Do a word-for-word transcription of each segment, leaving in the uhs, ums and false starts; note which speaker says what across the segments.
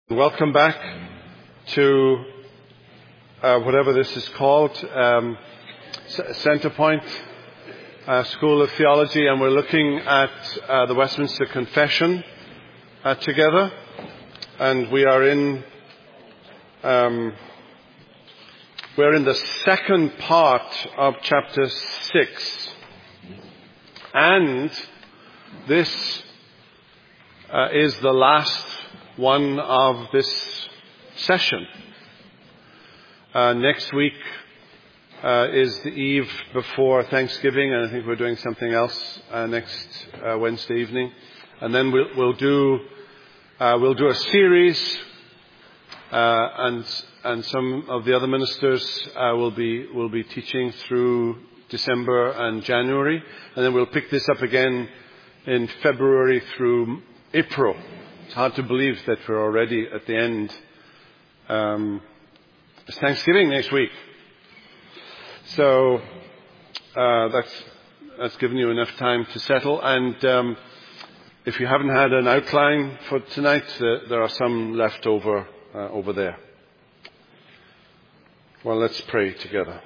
Speaker 1: Welcome back to uh, whatever this is called, um, Centrepoint uh, School of Theology, and we're looking at uh, the Westminster Confession uh, together, and we are in um, we're in the second part of chapter six, and this uh, is the last one of this session. Uh, next week uh, is the eve before Thanksgiving, and I think we're doing something else uh, next uh, Wednesday evening. And then we'll, we'll do uh, we'll do a series, uh, and and some of the other ministers uh, will be will be teaching through December and January, and then we'll pick this up again in February through April. It's hard to believe that we're already at the end. Um, it's Thanksgiving next week. So uh, that's that's given you enough time to settle. And um, if you haven't had an outline for tonight, uh, there are some left over uh, over there. Well, let's pray together.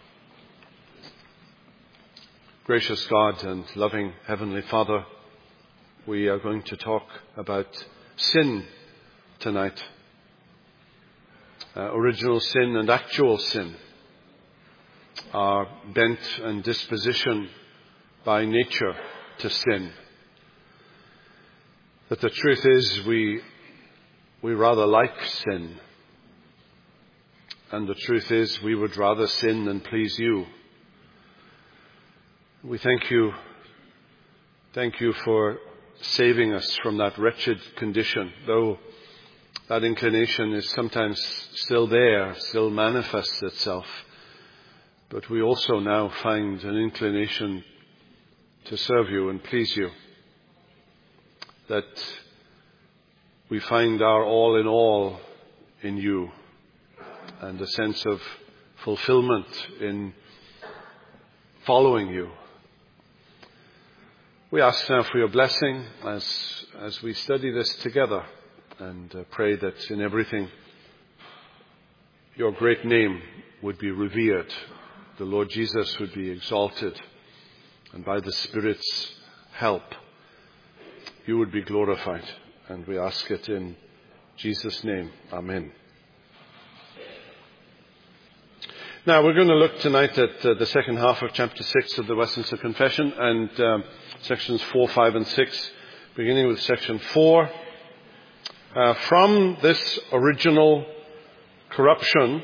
Speaker 1: Gracious God and loving Heavenly Father, we are going to talk about sin tonight. Uh, original sin and actual sin. Our bent and disposition by nature to sin. That the truth is we, we rather like sin. And the truth is we would rather sin than please you. We thank you. Thank you for saving us from that wretched condition, though that inclination is sometimes still there, still manifests itself. But we also now find an inclination to serve you and please you. That we find our all in all in you, and a sense of fulfillment in following you. We ask now for your blessing as as we study this together, and uh, pray that in everything your great name would be revered, the Lord Jesus would be exalted, and by the Spirit's help you would be glorified. And we ask it in Jesus' name. Amen. Now we're going to look tonight at uh, the second half of chapter six of the Westminster Confession, and um, sections four, five, and six, beginning with section four. Uh, from this original corruption,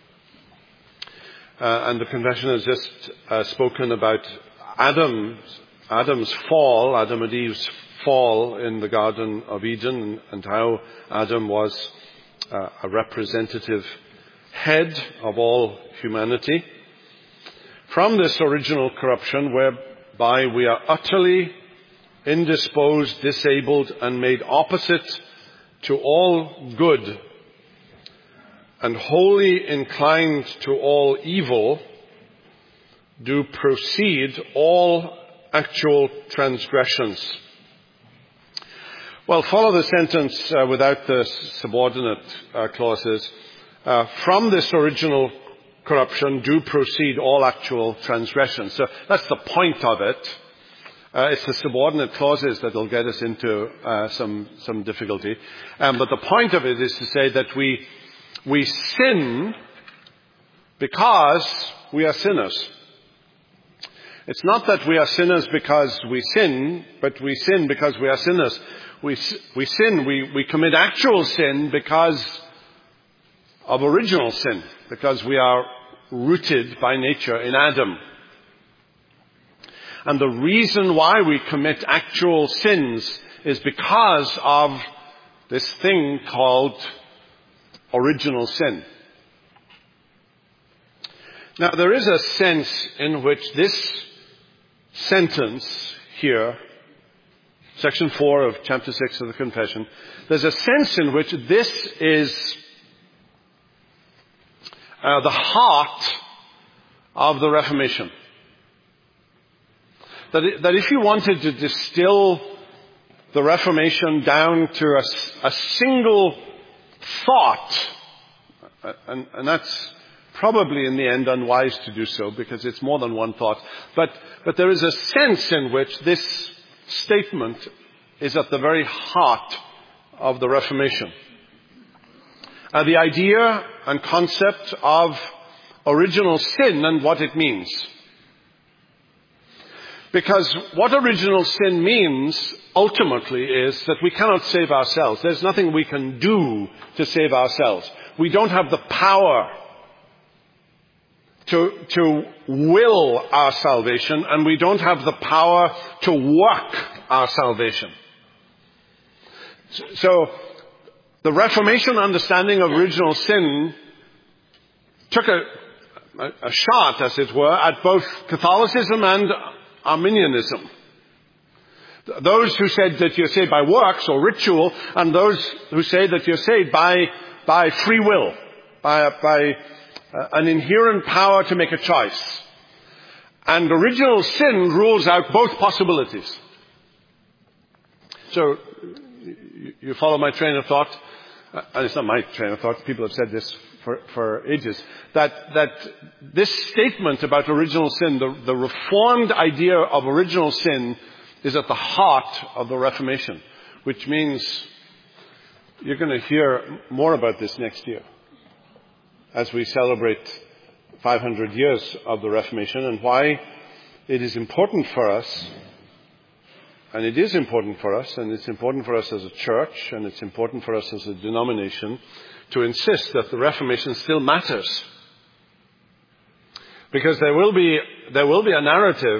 Speaker 1: uh, and the confession has just uh, spoken about Adam's, Adam's fall, Adam and Eve's fall in the Garden of Eden, and how Adam was uh, a representative head of all humanity. From this original corruption, whereby we are utterly indisposed, disabled, and made opposite to all good, and wholly inclined to all evil, do proceed all actual transgressions. Well, follow the sentence uh, without the subordinate uh, clauses. Uh, from this original corruption do proceed all actual transgressions. So that's the point of it. Uh, it's the subordinate clauses that will get us into uh, some some difficulty. Um, but the point of it is to say that we we sin because we are sinners. It's not that we are sinners because we sin, but we sin because we are sinners. We we sin, we, we commit actual sin because of original sin, because we are rooted by nature in Adam. And the reason why we commit actual sins is because of this thing called original sin. Now, there is a sense in which this sentence here, section four of chapter six of the Confession, there's a sense in which this is Uh, the heart of the Reformation. That, it, that if you wanted to distill the Reformation down to a, a single thought, and, and that's probably in the end unwise to do so because it's more than one thought, but, but there is a sense in which this statement is at the very heart of the Reformation. Uh, the idea and concept of original sin and what it means. Because what original sin means ultimately is that we cannot save ourselves. There's nothing we can do to save ourselves. We don't have the power to, to will our salvation, and we don't have the power to work our salvation. So, the Reformation understanding of original sin took a, a, a shot, as it were, at both Catholicism and Arminianism. Those who said that you're saved by works or ritual, and those who say that you're saved by, by free will, by, by uh, an inherent power to make a choice. And original sin rules out both possibilities. So, you follow my train of thought, and it's not my train of thought, people have said this for, for ages, that, that this statement about original sin, the, the reformed idea of original sin, is at the heart of the Reformation, which means you're going to hear more about this next year as we celebrate five hundred years of the Reformation, and why it is important for us. And it is important for us, and it's important for us as a church, and it's important for us as a denomination to insist that the Reformation still matters. Because there will be, there will be a narrative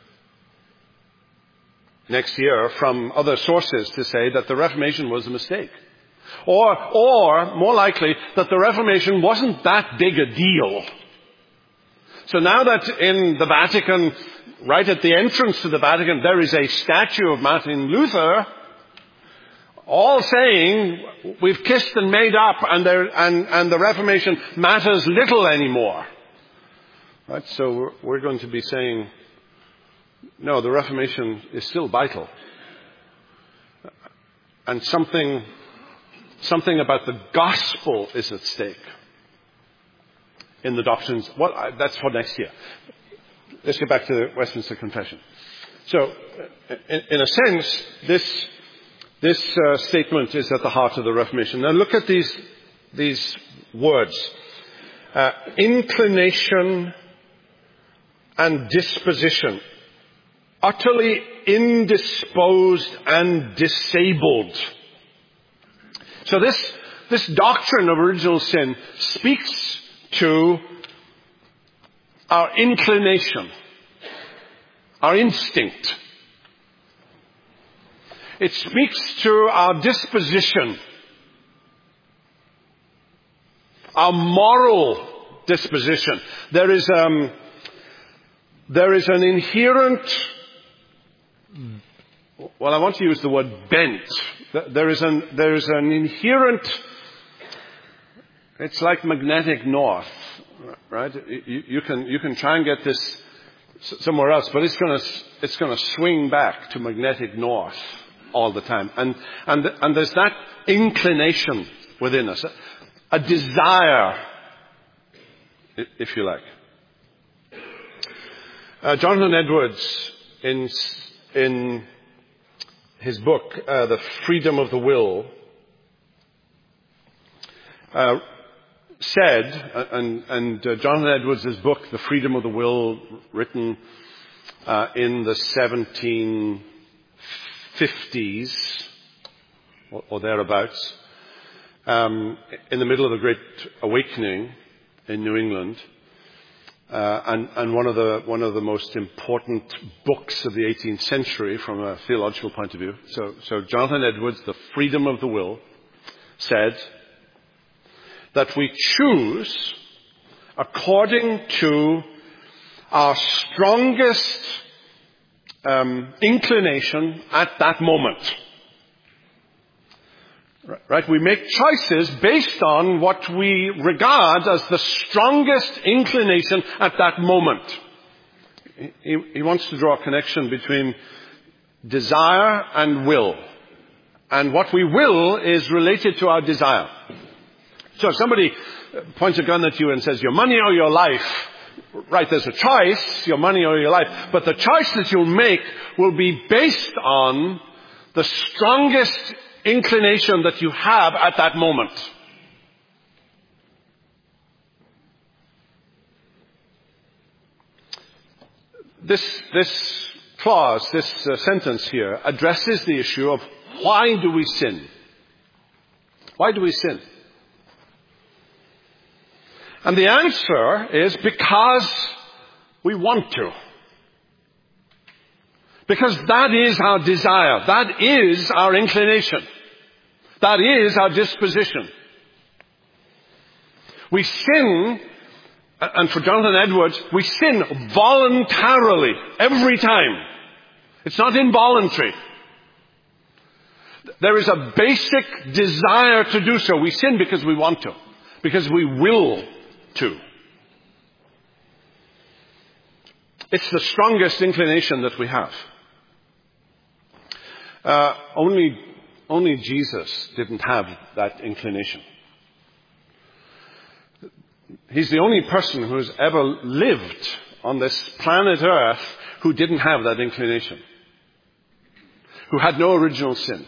Speaker 1: next year from other sources to say that the Reformation was a mistake. Or, or, more likely, that the Reformation wasn't that big a deal. So now that in the Vatican, right at the entrance to the Vatican, there is a statue of Martin Luther, all saying, we've kissed and made up, and, there, and, and the Reformation matters little anymore. Right? So we're, we're going to be saying, no, the Reformation is still vital. And something, something about the gospel is at stake in the doctrines. Well, that's for next year. Let's get back to the Westminster Confession. So, in, in a sense, this this uh, statement is at the heart of the Reformation. Now, look at these these words: uh, inclination and disposition, utterly indisposed and disabled. So, this this doctrine of original sin speaks to our inclination, our instinct. It speaks to our disposition, our moral disposition. There is um, there is an inherent, well, I want to use the word bent. There is an there is an inherent. It's like magnetic north. Right? You, you can you can try and get this somewhere else, but it's going to it's going to swing back to magnetic north all the time, and and and there's that inclination within us, a, a desire, if you like. Uh, Jonathan Edwards, in in his book, uh, The Freedom of the Will, uh, said, and, and uh, Jonathan Edwards' book, The Freedom of the Will, written uh, in the seventeen fifties, or, or thereabouts, um, in the middle of the Great Awakening in New England, uh, and, and one of the one of the most important books of the eighteenth century from a theological point of view. So, so Jonathan Edwards, The Freedom of the Will, said that we choose according to our strongest um, inclination at that moment. Right? We make choices based on what we regard as the strongest inclination at that moment. He, he wants to draw a connection between desire and will. And what we will is related to our desire. So if somebody points a gun at you and says, your money or your life, right, there's a choice, your money or your life, but the choice that you'll make will be based on the strongest inclination that you have at that moment. This, this clause, this uh, sentence here, addresses the issue of why do we sin? Why do we sin? And the answer is because we want to. Because that is our desire. That is our inclination. That is our disposition. We sin, and for Jonathan Edwards, we sin voluntarily every time. It's not involuntary. There is a basic desire to do so. We sin because we want to. Because we will to. It's the strongest inclination that we have. Uh, only, only Jesus didn't have that inclination. He's the only person who's ever lived on this planet Earth who didn't have that inclination. Who had no original sin.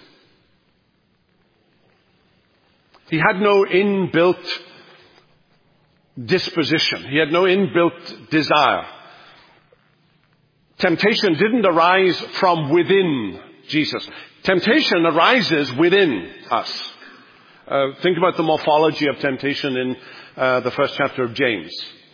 Speaker 1: He had no inbuilt disposition. He had no inbuilt desire. Temptation didn't arise from within Jesus. Temptation arises within us. Uh, think about the morphology of temptation in uh, the first chapter of James.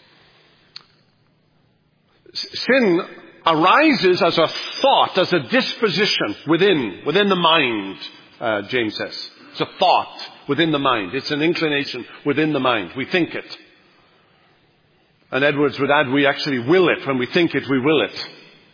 Speaker 1: Sin arises as a thought, as a disposition within, within the mind, uh, James says. It's a thought within the mind. It's an inclination within the mind. We think it. And Edwards would add, we actually will it. When we think it, we will it.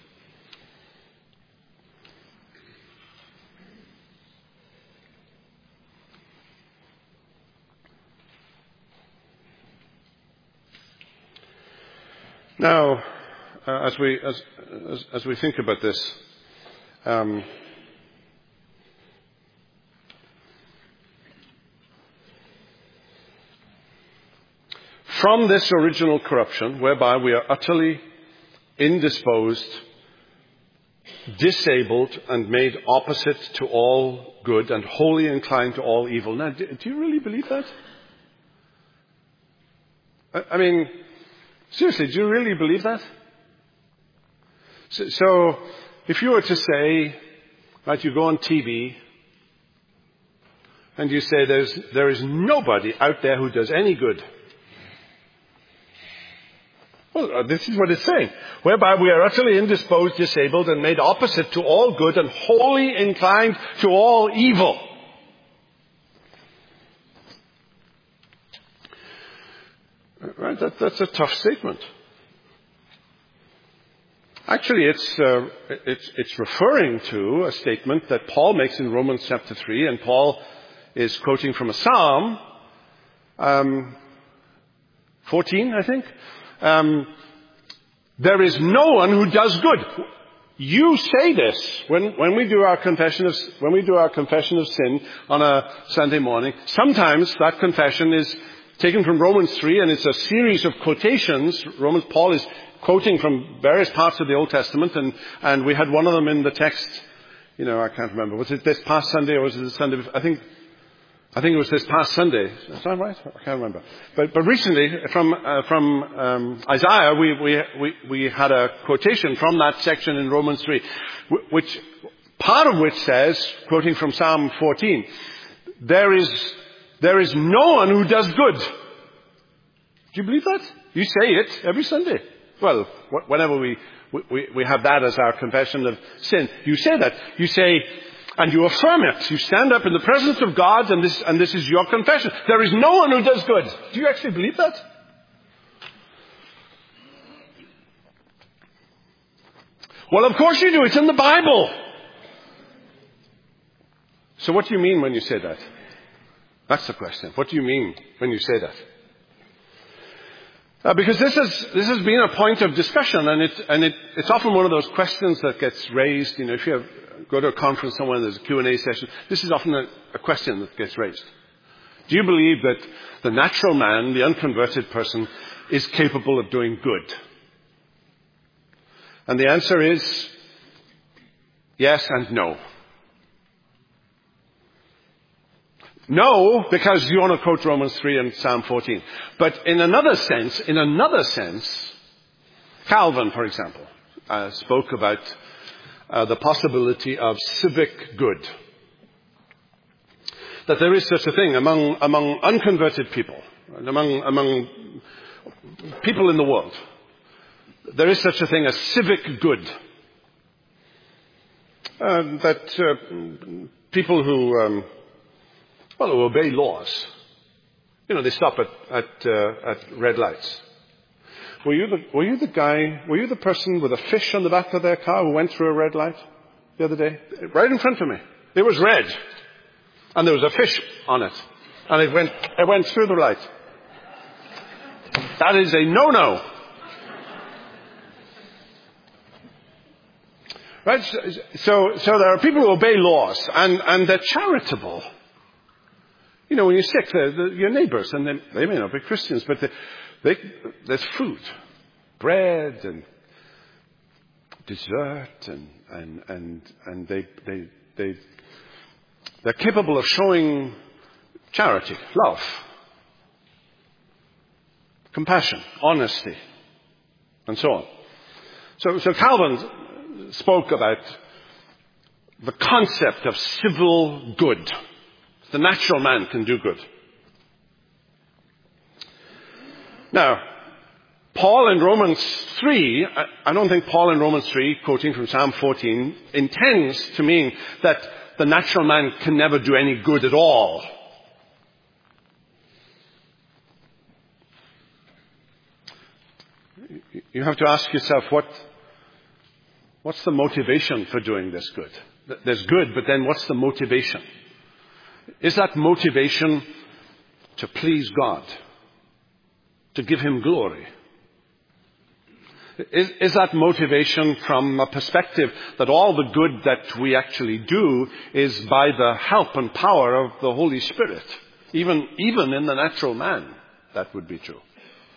Speaker 1: Now, uh, as we as, as as we think about this, um, from this original corruption, whereby we are utterly indisposed, disabled, and made opposite to all good, and wholly inclined to all evil. Now, do, do you really believe that? I, I mean. Seriously, do you really believe that? So, so, if you were to say, right, you go on T V, and you say there's, there is nobody out there who does any good. Well, this is what it's saying. Whereby we are utterly indisposed, disabled, and made opposite to all good, and wholly inclined to all evil. Right, that, that's a tough statement. Actually, it's, uh, it's it's referring to a statement that Paul makes in Romans chapter three, and Paul is quoting from a psalm, um, fourteen, I think. Um, there is no one who does good. You say this when when we do our confession of when we do our confession of sin on a Sunday morning. Sometimes that confession is taken from Romans three, and it's a series of quotations. Romans, Paul is quoting from various parts of the Old Testament, and, and we had one of them in the text, you know, I can't remember. Was it this past Sunday or was it this Sunday? I think, I think it was this past Sunday. Is that right? I can't remember. But, but recently, from, uh, from, um, Isaiah, we, we, we, we had a quotation from that section in Romans three, which, part of which says, quoting from Psalm fourteen, there is, There is no one who does good. Do you believe that? You say it every Sunday. Well, whenever we, we, we have that as our confession of sin, you say that. You say, and you affirm it. You stand up in the presence of God, and this, and this is your confession. There is no one who does good. Do you actually believe that? Well, of course you do. It's in the Bible. So what do you mean when you say that? That's the question. What do you mean when you say that? Uh, because this has this has been a point of discussion, and it and it it's often one of those questions that gets raised. You know, if you have, go to a conference somewhere, and there's a Q and A session. This is often a, a question that gets raised. Do you believe that the natural man, the unconverted person, is capable of doing good? And the answer is yes and no. No, because you want to quote Romans three and Psalm fourteen. But in another sense, in another sense, Calvin, for example, uh, spoke about uh, the possibility of civic good. That there is such a thing among among unconverted people, and among among people in the world. There is such a thing as civic good. Uh, that uh, people who um, well who obey laws, you know, they stop at at, uh, at red lights. Were you the were you the guy? Were you the person with a fish on the back of their car who went through a red light the other day? Right in front of me. It was red. And there was a fish on it. And it went, it went through the light. That is a no-no. Right? So, so there are people who obey laws and, and they're charitable. You know, when you're sick, they're, they're your neighbors, and they, they may not be Christians, but they, they, there's food, bread and dessert, and, and, and, and they, they, they, They're capable of showing charity, love, compassion, honesty, and so on. So, so Calvin spoke about the concept of civil good. The natural man can do good. Now, Paul in Romans three, I don't think Paul in Romans three, quoting from Psalm fourteen, intends to mean that the natural man can never do any good at all. You have to ask yourself, what, what's the motivation for doing this good? There's good, but then what's the motivation? Is that motivation to please God? To give Him glory? Is, is that motivation from a perspective that all the good that we actually do is by the help and power of the Holy Spirit? Even, even in the natural man, that would be true.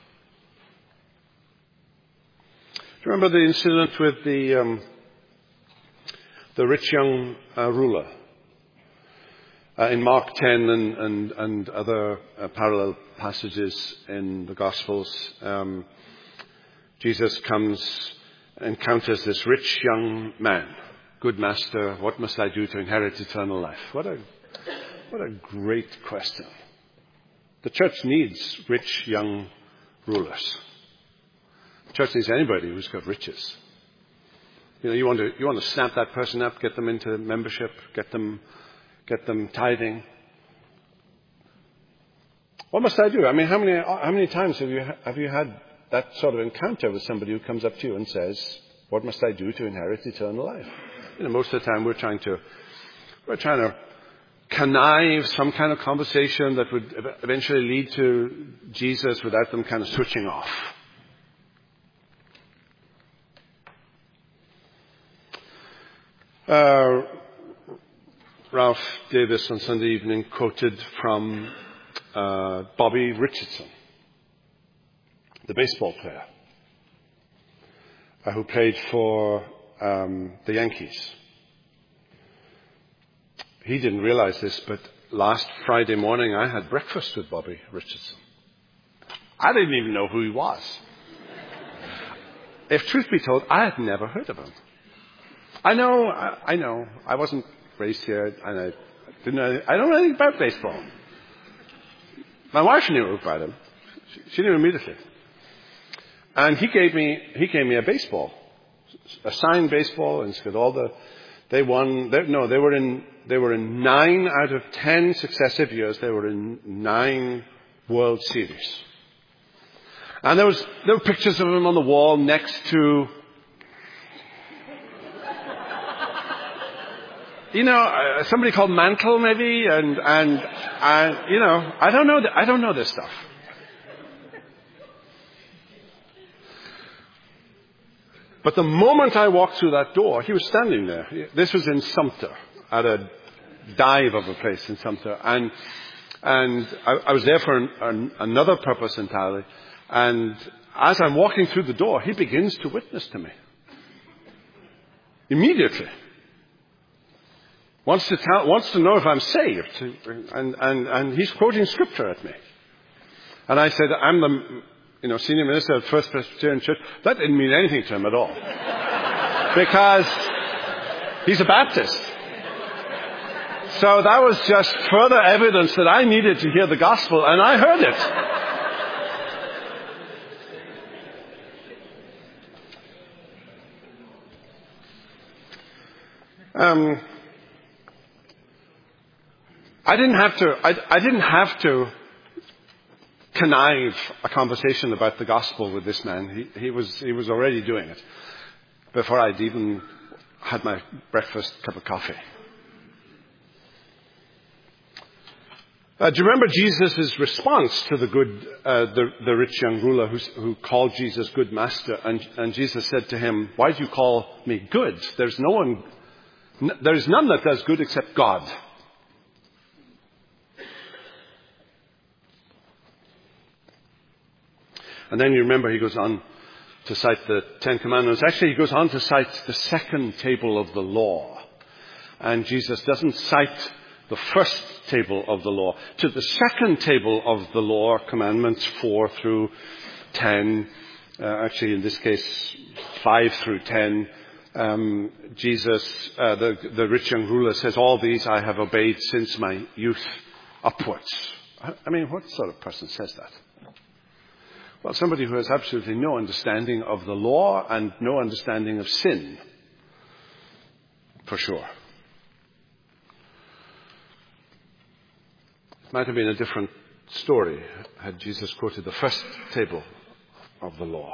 Speaker 1: Do you remember the incident with the, um, the rich young uh, ruler? Uh, in Mark ten and, and, and other uh, parallel passages in the Gospels, um, Jesus comes, encounters this rich young man. Good master, what must I do to inherit eternal life? What a, what a great question. The church needs rich young rulers. The church needs anybody who's got riches. You know, you want to, you want to snap that person up, get them into membership, get them, get them tithing. What must I do? I mean, how many, how many times have you, have you had that sort of encounter with somebody who comes up to you and says, what must I do to inherit eternal life? You know, most of the time we're trying to, we're trying to connive some kind of conversation that would eventually lead to Jesus without them kind of switching off. Uh, Ralph Davis on Sunday evening quoted from uh, Bobby Richardson, the baseball player, uh, who played for um, the Yankees. He didn't realize this, but last Friday morning I had breakfast with Bobby Richardson. I didn't even know who he was. If truth be told, I had never heard of him. I know, I, I know, I wasn't raised here, and I didn't know, I don't know anything about baseball. My wife knew about him. She, she knew immediately. And he gave me, he gave me a baseball, a signed baseball, and it's got all the, they won, they, no, they were in, they were in nine out of ten successive years, they were in nine World Series. And there was, there were pictures of him on the wall next to, you know, uh, somebody called Mantle maybe, and, and, and, you know, I don't know, th- I don't know this stuff. But the moment I walked through that door, he was standing there. This was in Sumter, at a dive of a place in Sumter. And And I, I was there for an, an, another purpose entirely. And as I'm walking through the door, he begins to witness to me. Immediately. Wants to tell, wants to know if I'm saved. And, and, and he's quoting scripture at me. And I said, I'm the, you know, senior minister of First Presbyterian Church. That didn't mean anything to him at all. Because he's a Baptist. So that was just further evidence that I needed to hear the gospel, and I heard it. Um, I didn't have to, I, I didn't have to connive a conversation about the gospel with this man. He, he was, he was already doing it before I'd even had my breakfast cup of coffee. Uh, do you remember Jesus' response to the good, uh, the, the rich young ruler who, who called Jesus good master? And, and Jesus said to him, "Why do you call me good? There's no one, n- there is none that does good except God." And then you remember he goes on to cite the Ten Commandments. Actually, he goes on to cite the second table of the law. And Jesus doesn't cite the first table of the law. To the second table of the law, commandments four through ten, uh, actually in this case five through ten, um, Jesus, uh, the, the rich young ruler says, "All these I have obeyed since my youth upwards." I mean, what sort of person says that? Well, somebody who has absolutely no understanding of the law and no understanding of sin, for sure. It might have been a different story had Jesus quoted the first table of the law.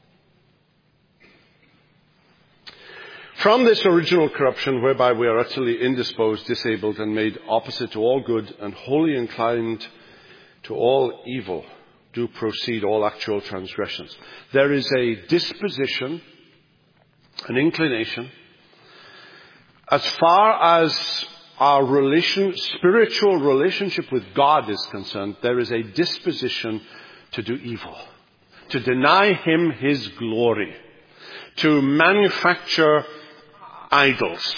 Speaker 1: From this original corruption, whereby we are utterly indisposed, disabled, and made opposite to all good, and wholly inclined to all evil, do proceed all actual transgressions. There is a disposition, an inclination, as far as our relation, spiritual relationship with God is concerned, there is a disposition to do evil, to deny Him His glory, to manufacture idols,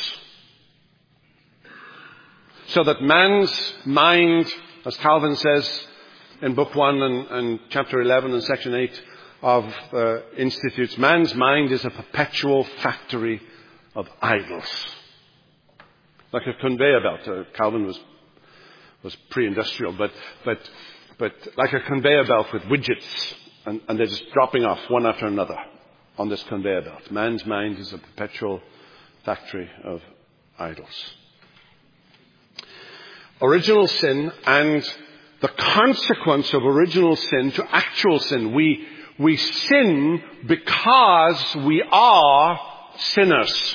Speaker 1: so that man's mind, as Calvin says in Book One and, and Chapter Eleven and Section Eight of uh, Institutes, man's mind is a perpetual factory of idols. Like a conveyor belt. Uh, Calvin was was pre-industrial, but but but like a conveyor belt with widgets, and, and they're just dropping off one after another on this conveyor belt. Man's mind is a perpetual factory of idols. Original sin and the consequence of original sin to actual sin. We we sin because we are sinners.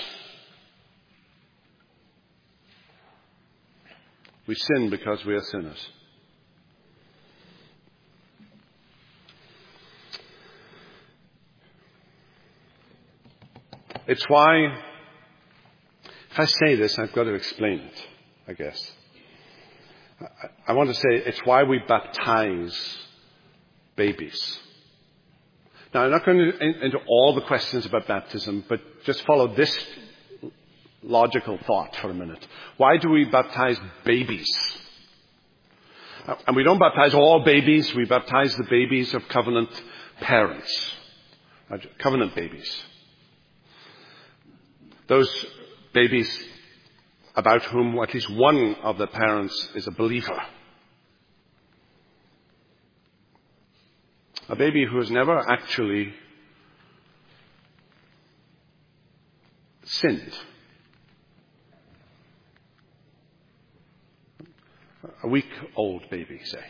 Speaker 1: We sin because we are sinners. It's why, if I say this, I've got to explain it, I guess. I, I want to say it's why we baptize babies. Now, I'm not going to in, into all the questions about baptism, but just follow this logical thought for a minute. Why do we baptize babies? And we don't baptize all babies. We baptize the babies of covenant parents. Covenant babies. Those babies about whom at least one of the parents is a believer. A baby who has never actually sinned. A week-old baby, say.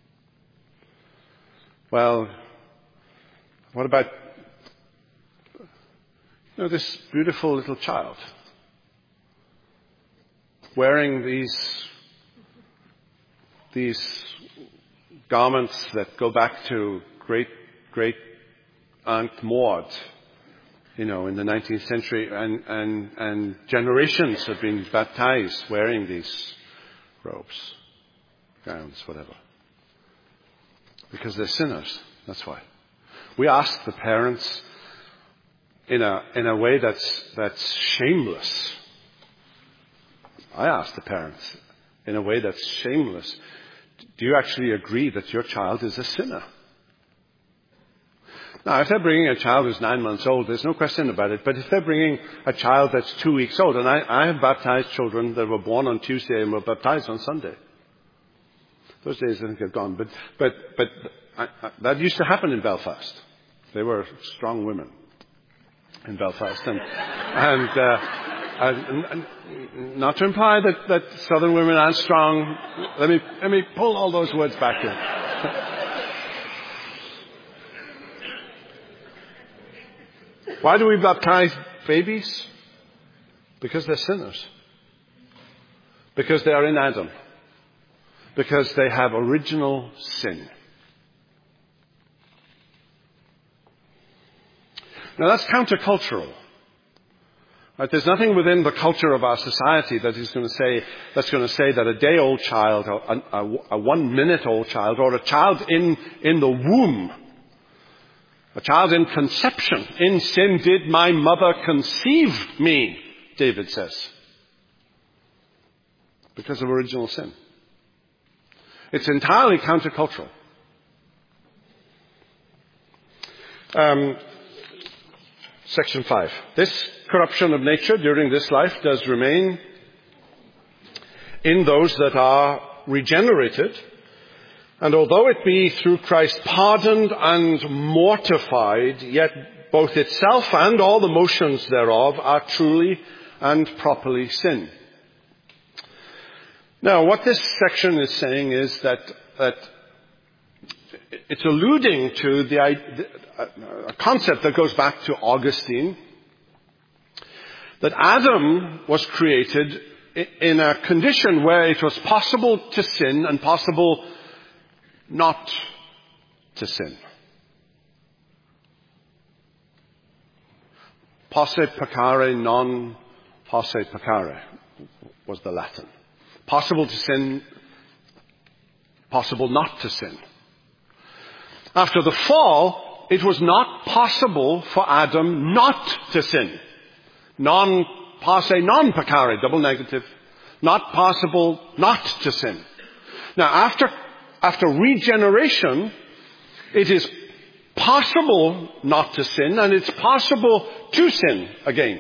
Speaker 1: Well, what about, you know, this beautiful little child wearing these these garments that go back to great great Aunt Maud, you know, in the nineteenth century, and and and generations have been baptized wearing these robes. gowns, whatever. Because they're sinners. That's why. We ask the parents in a in a way that's that's shameless. I ask the parents in a way that's shameless. Do you actually agree that your child is a sinner? Now, if they're bringing a child who's nine months old, there's no question about it. But if they're bringing a child that's two weeks old, and I, I have baptized children that were born on Tuesday and were baptized on Sunday. Those days I think are gone. But but but I, I, that used to happen in Belfast. They were strong women in Belfast, and and, uh, and, and not to imply that, that Southern women aren't strong. Let me let me pull all those words back in. Why do we baptize babies? Because they're sinners. Because they are in Adam. Because they have original sin. Now that's countercultural. Right? There's nothing within the culture of our society that is going to say that's going to say that a day-old child, a, a, a one-minute-old child, or a child in in the womb, a child in conception, in sin did my mother conceive me, David says, because of original sin. It's entirely countercultural. Um, section five. This corruption of nature during this life does remain in those that are regenerated, and although it be through Christ pardoned and mortified, yet both itself and all the motions thereof are truly and properly sin. Now, what this section is saying is that, that it's alluding to the, a concept that goes back to Augustine, that Adam was created in a condition where it was possible to sin and possible not to sin. Posse peccare, non posse peccare was the Latin. Possible to sin, possible not to sin. After the fall, it was not possible for Adam not to sin. Non posse, non peccare, double negative. Not possible not to sin. Now, after After regeneration, it is possible not to sin, and it's possible to sin again.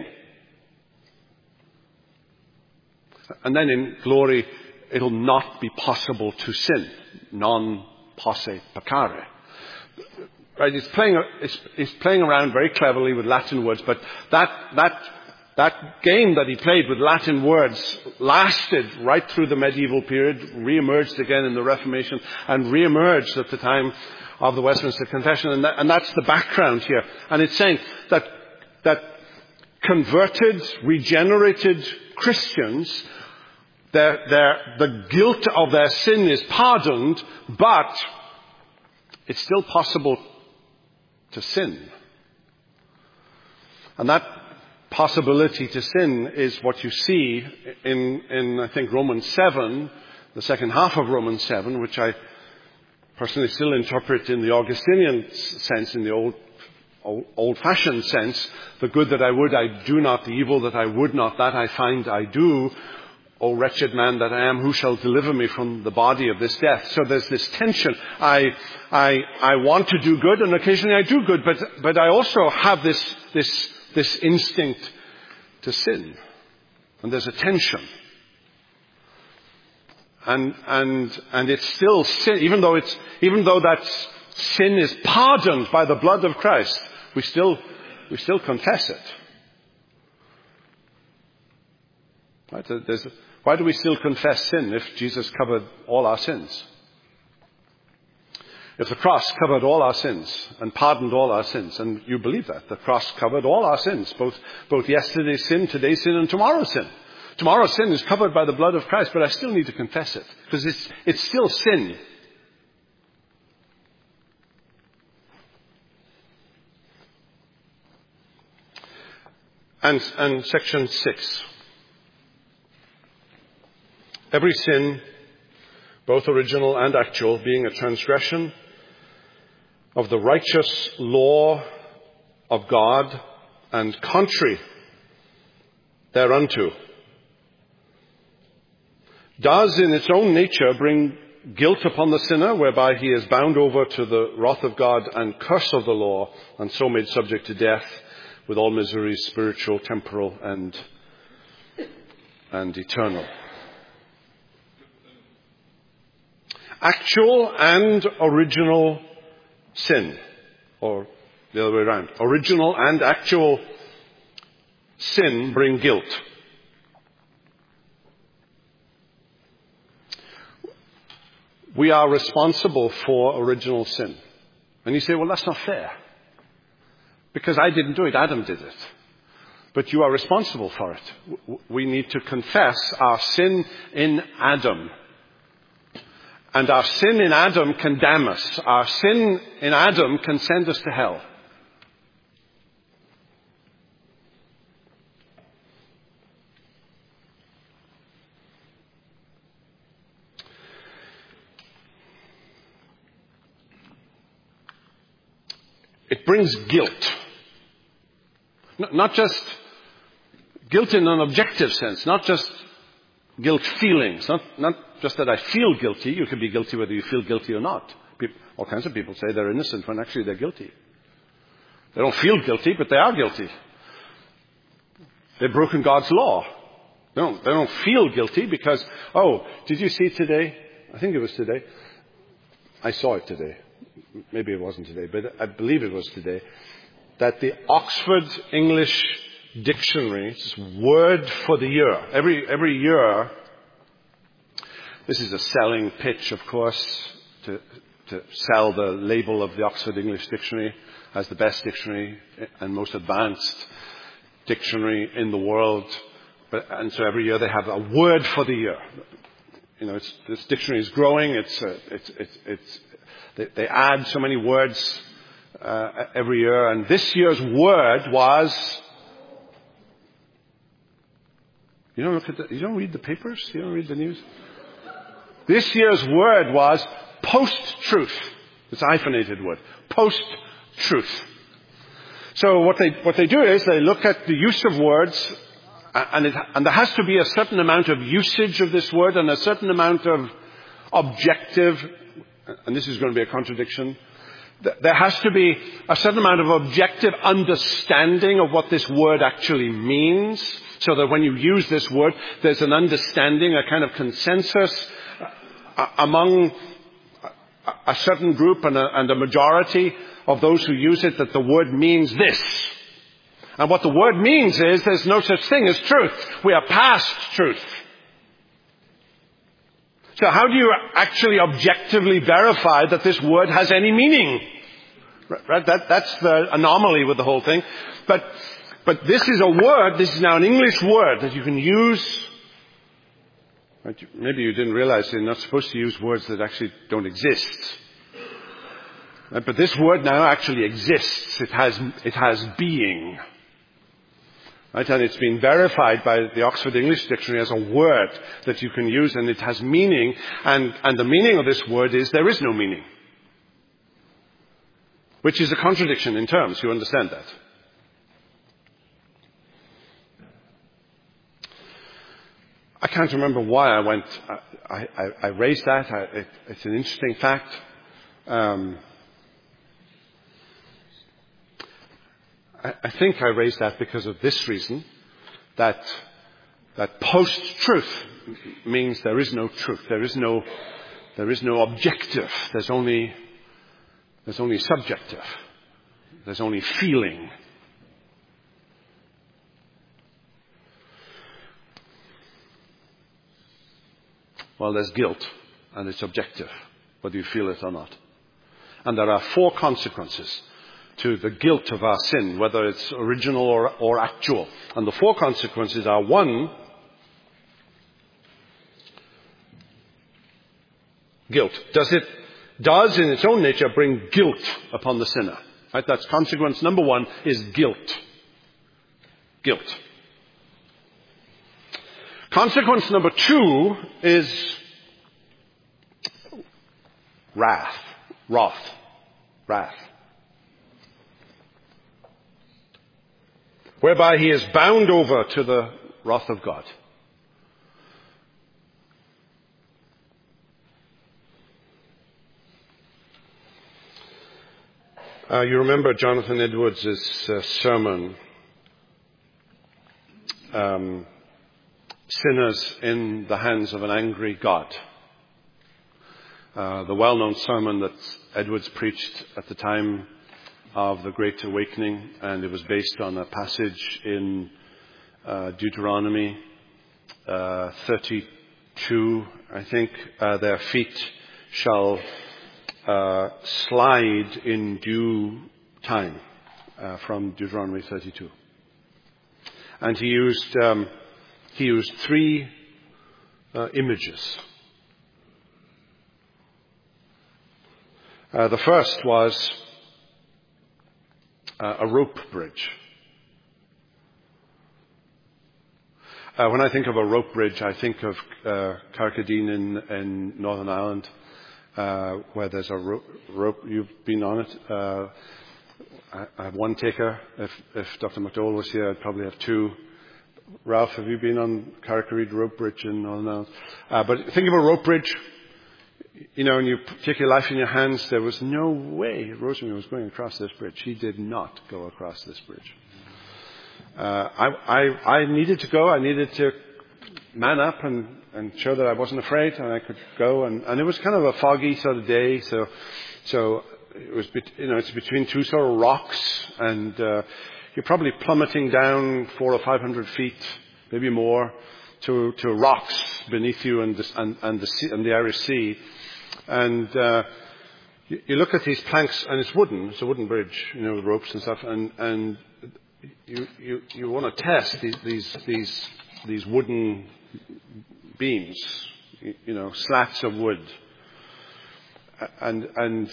Speaker 1: And then in glory, it'll not be possible to sin. Non posse peccare. Right? He's playing, he's, he's playing around very cleverly with Latin words, but that, that, that game that he played with Latin words lasted right through the medieval period, re-emerged again in the Reformation, and re-emerged at the time of the Westminster Confession. And, that, and that's the background here. And it's saying that, that converted, regenerated Christians, their, their, the guilt of their sin is pardoned, but it's still possible to sin. And that possibility to sin is what you see in, in, I think, Romans seven, the second half of Romans seven, which I personally still interpret in the Augustinian sense, in the old, old, old-fashioned sense. The good that I would, I do not. The evil that I would not, that I find I do. O wretched man that I am, who shall deliver me from the body of this death? So there's this tension. I, I, I want to do good, and occasionally I do good, but, but I also have this, this, this instinct to sin. And there's a tension. And, and, and it's still sin, even though it's, even though that sin is pardoned by the blood of Christ, we still, we still confess it. Right? There's, why do we still confess sin if Jesus covered all our sins? If the cross covered all our sins and pardoned all our sins, and you believe that, the cross covered all our sins, both, both yesterday's sin, today's sin, and tomorrow's sin. Tomorrow's sin is covered by the blood of Christ, but I still need to confess it, because it's, it's still sin. And, and section six. Every sin both original and actual, being a transgression of the righteous law of God and contrary thereunto, does in its own nature bring guilt upon the sinner, whereby he is bound over to the wrath of God and curse of the law, and so made subject to death with all miseries, spiritual, temporal, and, and eternal. Actual and original sin, or the other way around. Original and actual sin bring guilt. We are responsible for original sin. And you say, well, that's not fair. Because I didn't do it, Adam did it. But you are responsible for it. We need to confess our sin in Adam. And our sin in Adam can damn us. Our sin in Adam can send us to hell. It brings guilt. Not just guilt in an objective sense, not just guilt feelings, not, not just that I feel guilty. You can be guilty whether you feel guilty or not. People, all kinds of people say they're innocent when actually they're guilty. They don't feel guilty, but they are guilty. They've broken God's law. They don't, they don't feel guilty because, oh, did you see today? I think it was today. I saw it today. Maybe it wasn't today, but I believe it was today, that the Oxford English Dictionary, it's word for the year, every every year, this is a selling pitch, of course, to, to sell the label of the Oxford English Dictionary as the best dictionary and most advanced dictionary in the world. But, and so every year they have a word for the year. You know, it's, this dictionary is growing. It's, uh, it's, it's, it's They, they add so many words uh, every year, and this year's word was. You don't look at the, you don't read the papers. You don't read the news. This year's word was post-truth. It's a hyphenated word. Post-truth. So what they what they do is they look at the use of words, and it, and there has to be a certain amount of usage of this word and a certain amount of objective. And this is going to be a contradiction. There has to be a certain amount of objective understanding of what this word actually means, so that when you use this word, there's an understanding, a kind of consensus among a certain group and a, and a majority of those who use it that the word means this. And what the word means is there's no such thing as truth. We are past truth. So how do you actually objectively verify that this word has any meaning? Right? That, that's the anomaly with the whole thing. But, but this is a word, this is now an English word that you can use. Maybe you didn't realize you're not supposed to use words that actually don't exist. Right? But this word now actually exists. It has, it has being. Right? And it's been verified by the Oxford English Dictionary as a word that you can use, and it has meaning. And, and the meaning of this word is there is no meaning. Which is a contradiction in terms. You understand that? I can't remember why I went, I, I, I raised that. I, it, it's an interesting fact. Um, I, I think I raised that because of this reason, that that post-truth means there is no truth. There is no, there is no objective. There's only, there's only subjective. There's only feeling. Well, there's guilt, and it's objective, whether you feel it or not. And there are four consequences to the guilt of our sin, whether it's original or, or actual. And the four consequences are, one, guilt. Does it, does in its own nature bring guilt upon the sinner? Right? That's consequence number one, is guilt. Guilt. Consequence number two is wrath, wrath, wrath. Whereby he is bound over to the wrath of God. Uh, you remember Jonathan Edwards' uh, sermon, um, Sinners in the Hands of an Angry God. Uh, the well-known sermon that Edwards preached at the time of the Great Awakening, and it was based on a passage in uh, Deuteronomy uh, thirty-two, I think. Uh, their feet shall uh, slide in due time, uh, from Deuteronomy thirty-two. And he used um, he used three uh, images. Uh, the first was uh, a rope bridge. Uh, when I think of a rope bridge, I think of uh, Carcadine in, in Northern Ireland, uh, where there's a ro- rope. You've been on it. Uh, I, I have one taker. If, if Doctor McDowell was here, I'd probably have two. Ralph, have you been on Carrick-a-Reid rope bridge in Northern Ireland? Uh, but think of a rope bridge. You know, and you take your life in your hands. There was no way Rosemary was going across this bridge. She did not go across this bridge. Uh, I, I, I needed to go. I needed to man up and, and show that I wasn't afraid, and I could go. And, and it was kind of a foggy sort of day, so so it was, you know, it's between two sort of rocks, and uh, you're probably plummeting down four or five hundred feet, maybe more, to to rocks beneath you and the, and, and the sea, and the Irish Sea. And uh, you, you look at these planks, and it's wooden. It's a wooden bridge, you know, with ropes and stuff. And and you you, you want to test these these these these wooden beams, you, you know, slats of wood. And and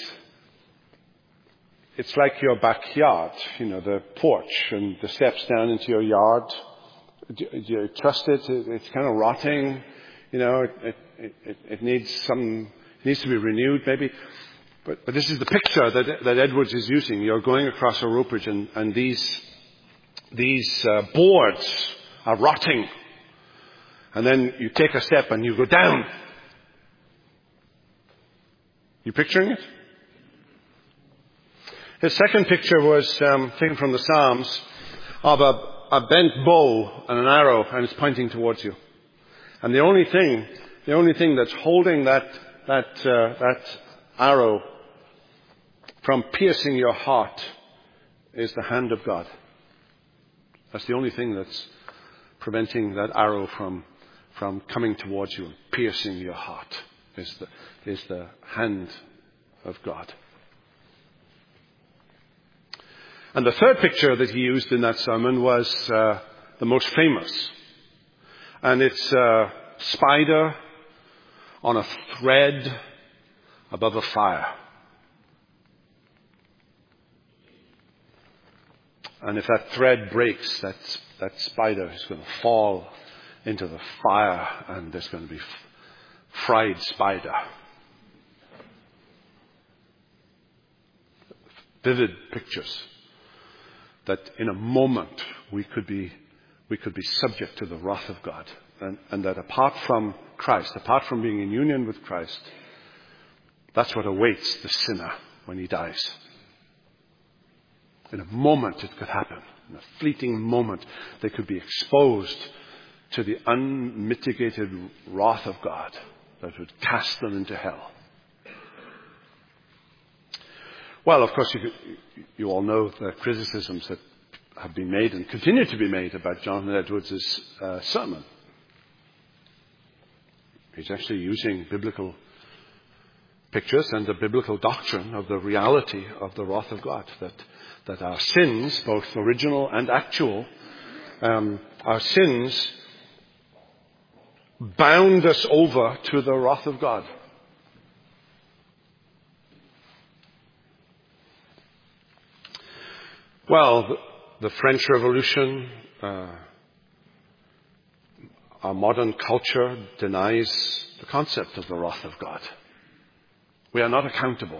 Speaker 1: it's like your backyard, you know, the porch and the steps down into your yard. Do, do you trust it? It's kind of rotting, you know. It it it, it needs some. Needs to be renewed, maybe. But, but this is the picture that, that Edwards is using. You're going across a rope bridge, and, and these these uh, boards are rotting. And then you take a step and you go down. You picturing it? His second picture was um, taken from the Psalms of a, a bent bow and an arrow, and it's pointing towards you. And the only thing, the only thing that's holding that That uh, that arrow from piercing your heart is the hand of God. That's the only thing that's preventing that arrow from from coming towards you and piercing your heart is the is the hand of God. And the third picture that he used in that sermon was uh, the most famous, and it's a spider on a thread above a fire. And if that thread breaks, that, that spider is going to fall into the fire, and there's going to be f- fried spider. Vivid pictures that in a moment we could be we could be subject to the wrath of God. And, and that apart from Christ, apart from being in union with Christ, that's what awaits the sinner when he dies. In a moment it could happen. In a fleeting moment they could be exposed to the unmitigated wrath of God that would cast them into hell. Well, of course, you, you all know the criticisms that have been made and continue to be made about Jonathan Edwards' uh, sermon. He's actually using biblical pictures and the biblical doctrine of the reality of the wrath of God, that that our sins, both original and actual, um, our sins bound us over to the wrath of God. Well, the, the French Revolution, uh, our modern culture denies the concept of the wrath of God. We are not accountable.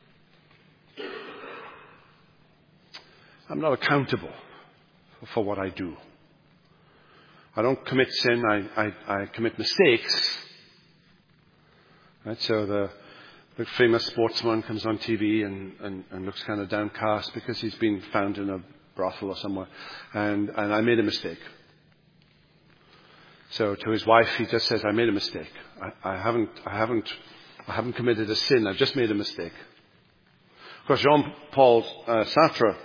Speaker 1: I'm not accountable for what I do. I don't commit sin. I, I, I commit mistakes. Right? So the, the famous sportsman comes on T V and, and, and looks kind of downcast because he's been found in a brothel or somewhere. And, and I made a mistake. So to his wife, he just says, I made a mistake. I, I haven't, I haven't, I haven't committed a sin. I've just made a mistake. Of course, Jean-Paul uh, Sartre,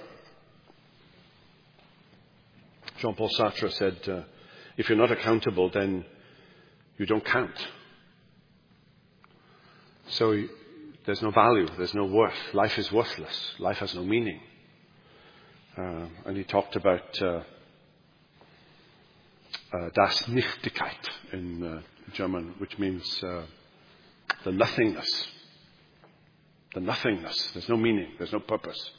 Speaker 1: Jean-Paul Sartre said, uh, if you're not accountable, then you don't count. So you, there's no value, there's no worth. Life is worthless. Life has no meaning. Uh, and he talked about uh, uh, Das Nichtigkeit in uh, German, which means uh, the nothingness. The nothingness. There's no meaning. There's no purpose.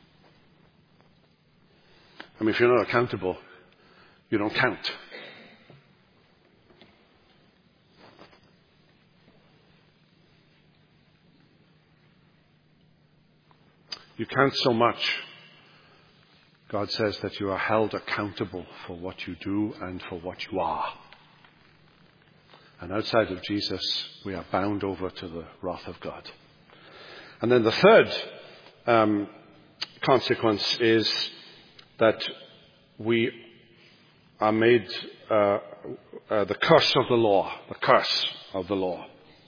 Speaker 1: I mean, if you're not accountable, you don't count. You count so much, God says, that you are held accountable for what you do and for what you are. And outside of Jesus, we are bound over to the wrath of God. And then the third um, consequence is that we are made uh, uh, the curse of the law, the curse of the law.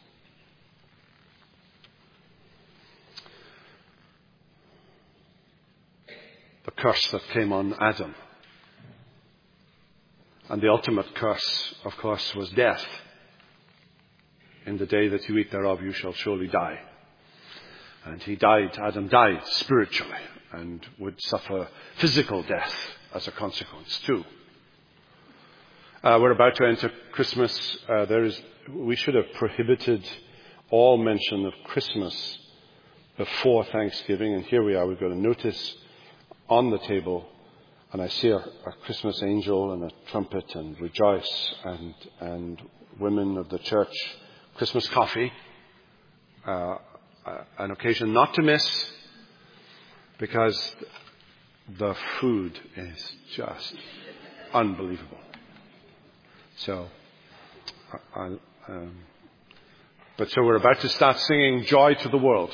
Speaker 1: The curse that came on Adam. And the ultimate curse, of course, was death. In the day that you eat thereof, you shall surely die. And he died, Adam died spiritually and would suffer physical death as a consequence too. Uh, we're about to enter Christmas. Uh, there is, we should have prohibited all mention of Christmas before Thanksgiving. And here we are, we've got a notice on the table, and I see a, a Christmas angel and a trumpet and rejoice and and women of the church, Christmas coffee, uh, an occasion not to miss, because the food is just unbelievable. So, I, I, um, but so we're about to start singing "Joy to the World."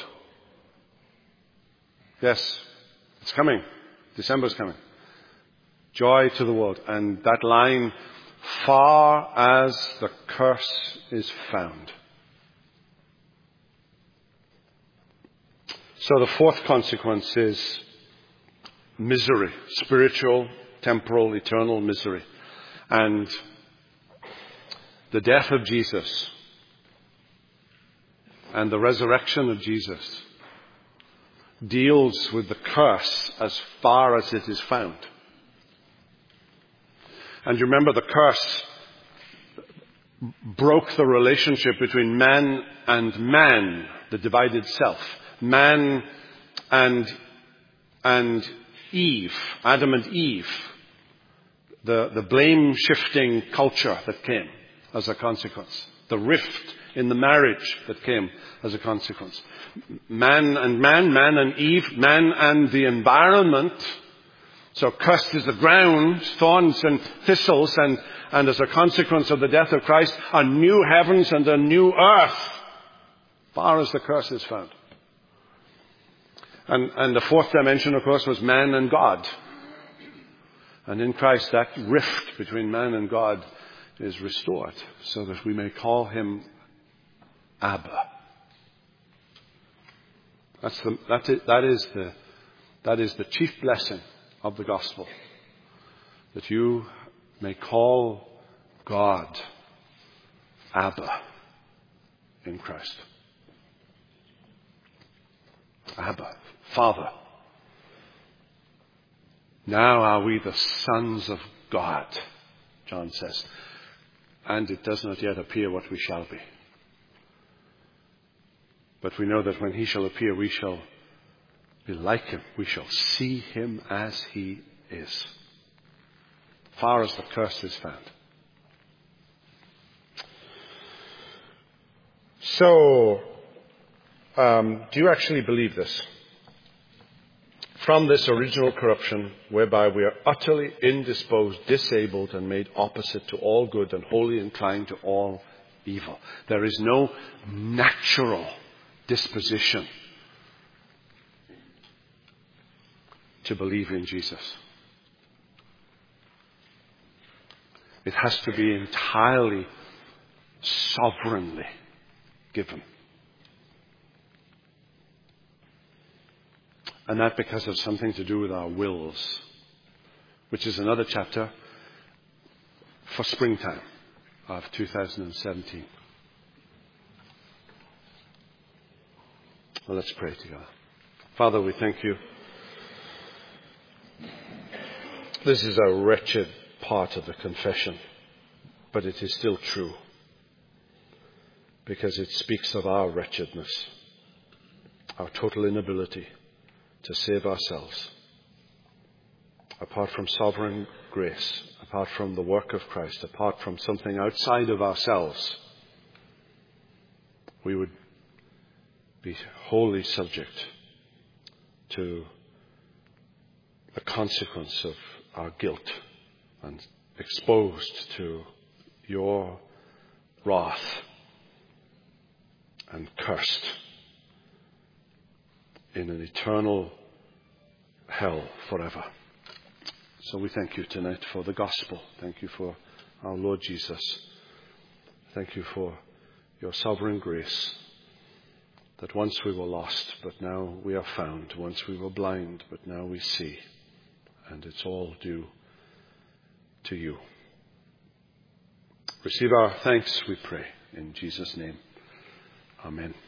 Speaker 1: Yes, it's coming. December's coming. Joy to the world. And that line, far as the curse is found. So the fourth consequence is misery. Spiritual, temporal, eternal misery. And the death of Jesus and the resurrection of Jesus deals with the curse as far as it is found. And you remember, the curse broke the relationship between man and man, the divided self. Man and, and Eve, Adam and Eve, the, the blame-shifting culture that came as a consequence. The rift in the marriage that came as a consequence. Man and man, man and Eve, man and the environment. So cursed is the ground, thorns and thistles, and, and as a consequence of the death of Christ, a new heavens and a new earth, far as the curse is found. And, and the fourth dimension, of course, was man and God. And in Christ, that rift between man and God is restored, so that we may call him Abba. That's the, that is, that is the, that is the chief blessing of the gospel. That you may call God Abba in Christ. Abba, Father. Now are we the sons of God, John says. And it does not yet appear what we shall be. But we know that when he shall appear, we shall be like him. We shall see him as he is. Far as the curse is found. So,
Speaker 2: um, do you actually believe this? From this original corruption, whereby we are utterly indisposed, disabled, and made opposite to all good and wholly inclined to all evil. There is no natural disposition to believe in Jesus. It has to be entirely, sovereignly given. And that because of something to do with our wills, which is another chapter for springtime of two thousand seventeen. Well, let's pray together. Father, we thank you. This is a wretched part of the confession, but it is still true because it speaks of our wretchedness, our total inability to save ourselves. Apart from sovereign grace, apart from the work of Christ, apart from something outside of ourselves, we would be wholly subject to the consequence of our guilt and exposed to your wrath and cursed in an eternal hell forever. So we thank you tonight for the gospel. Thank you for our Lord Jesus. Thank you for your sovereign grace, that once we were lost, but now we are found. Once we were blind, but now we see. And it's all due to you. Receive our thanks, we pray, in Jesus' name. Amen.